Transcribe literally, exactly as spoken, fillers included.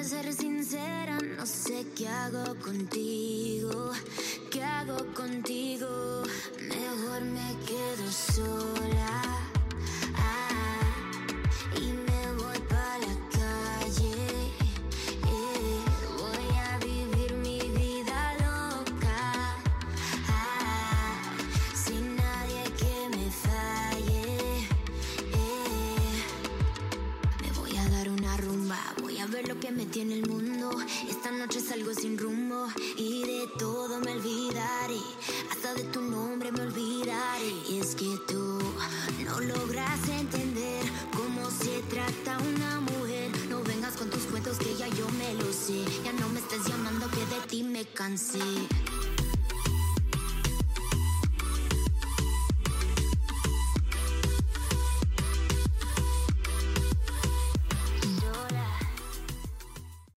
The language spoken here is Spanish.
ser sincera, no sé qué hago contigo. ¿Qué hago contigo? Mejor me quedo sola. Ah, y me voy pa' la calle. Eh, voy a vivir mi vida loca. Ah, sin nadie que me falle. Eh, me voy a dar una rumba. Voy a ver lo que me tiene el mundo. Esta noche salgo sin rumbo y de todo me olvidaré. Hasta de tu nombre me olvidaré. Y es que tú no logras entender cómo se trata una mujer. No vengas con tus cuentos que ya yo me lo sé. Ya no me estés llamando que de ti me cansé.